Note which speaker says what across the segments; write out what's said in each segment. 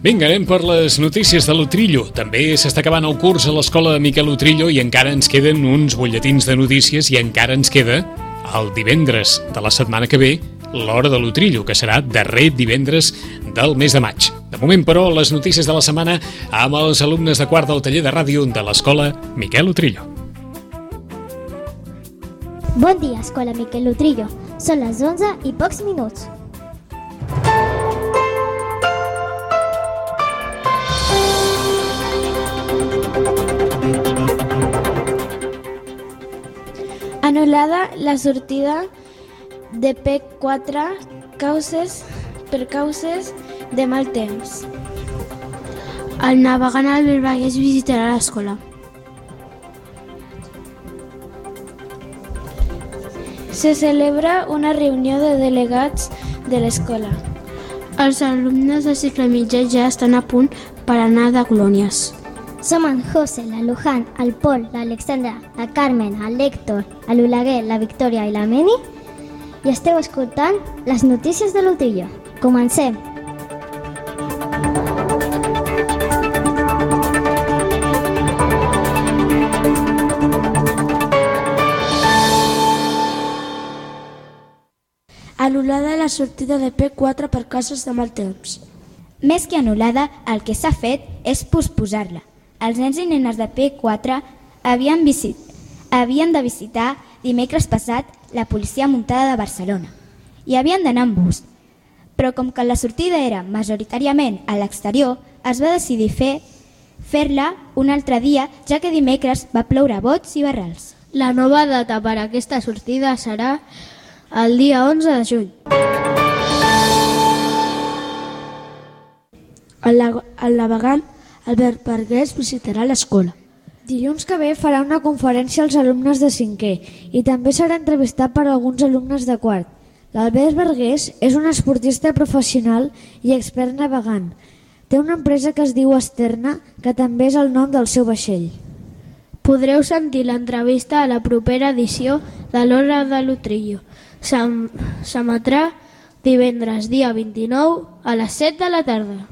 Speaker 1: Vinga, anem per les notícies de l'Utrillo. També s'està acabant el curs a l'escola Miquel Utrillo i encara ens queden uns butlletins de notícies i encara ens queda el divendres de la setmana que ve l'Hora de l'Utrillo, que serà darrer divendres del mes de maig. De moment, però, les notícies de la setmana amb els alumnes de quart del taller de ràdio de l'escola Miquel Utrillo.
Speaker 2: Bon dia, escola Miquel Utrillo. Són les 11 i pocs minuts.
Speaker 3: Anul·lada la sortida de P4 per causes de mal temps. El navegant Albert Vergés visitarà l'escola. Se celebra una reunió de delegats de l'escola. Els alumnes de cicle mitjà ja estan a punt per anar de colònies.
Speaker 2: Som en José, la Luján, el Pol, l'Alexandra, la Carmen, el Héctor, l'Oleguer, la Victòria i la Meni i esteu escoltant les notícies de l'Utrillo. Comencem!
Speaker 3: Anul·lada la sortida de P4 per causes de mal temps.
Speaker 4: Més que anul·lada, el que s'ha fet és posposar-la. Els nens i nenes de P4 havien de visitar dimecres passat la policia muntada de Barcelona i havien d'anar amb bus. Però com que la sortida era majoritàriament a l'exterior, es va decidir fer-la un altre dia, ja que dimecres va ploure bots i barrals.
Speaker 3: La nova data per a aquesta sortida serà el dia 11 de juny. El navegant Albert Vergés visitarà l'escola.
Speaker 5: Dilluns que ve farà una conferència als alumnes de 5è i també serà entrevistat per alguns alumnes de quart. L'Albert Vergés és un esportista professional i expert navegant. Té una empresa que es diu Esterna, que també és el nom del seu vaixell.
Speaker 3: Podreu sentir l'entrevista a la propera edició de l'Hora de l'Utrillo. S'emetrà divendres dia 29 a les 7 de la tarda.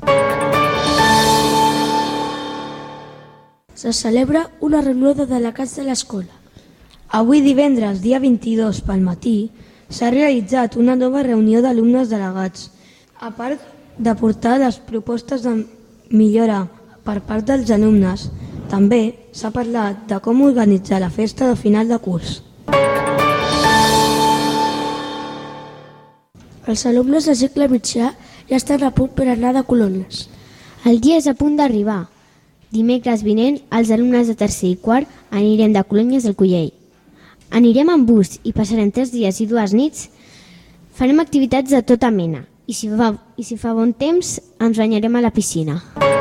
Speaker 3: Se celebra una reunió de delegats de l'escola.
Speaker 6: Avui divendres, dia 22 pel matí, s'ha realitzat una nova reunió d'alumnes delegats. A part de portar les propostes de millora per part dels alumnes, també s'ha parlat de com organitzar la festa de final de curs.
Speaker 3: Els alumnes de cicle mitjà ja estan a punt per anar de colònies.
Speaker 2: El dia és a punt d'arribar. Dimecres vinent, els alumnes de tercer i quart anirem de colònies del Collell. Anirem amb bus i passarem 3 dies i 2 nits. Farem activitats de tota mena i si fa bon temps ens banyarem a la piscina.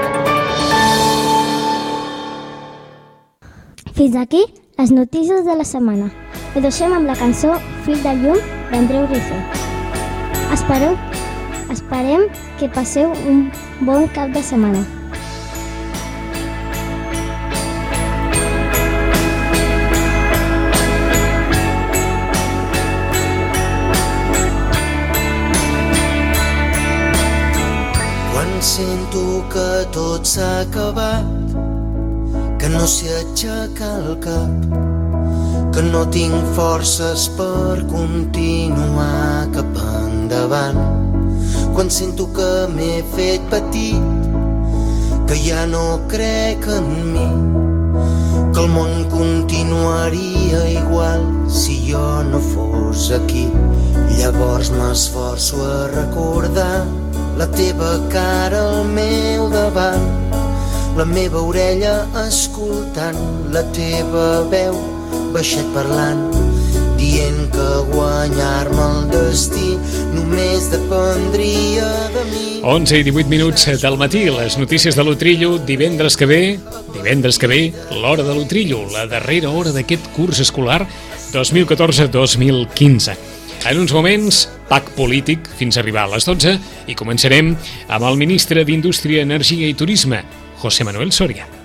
Speaker 2: Fins aquí les notícies de la setmana. Ho deixem amb la cançó Fill de llum d'Andreu Rifet. Esperem que passeu un bon cap de setmana.
Speaker 7: Sento que tot s'ha acabat, que no sé aixecar el cap, que no tinc forces per continuar cap endavant. Quan sento que m'he fet petit, que ja no crec en mi, que el món continuaria igual si jo no fos aquí. Llavors m'esforço a recordar la teva cara al meu davant, la meva orella escoltant, la teva veu baixet parlant, dient que guanyar-me el destí només dependria de mi.
Speaker 1: 11 i 18 minuts del matí, les notícies de l'Utrillo, divendres que ve, l'Hora de l'Utrillo, la darrera hora d'aquest curs escolar 2014-2015. En uns moments, PAC polític fins a arribar a les 12 i començarem amb el ministre d'Indústria, Energia i Turisme, José Manuel Soria.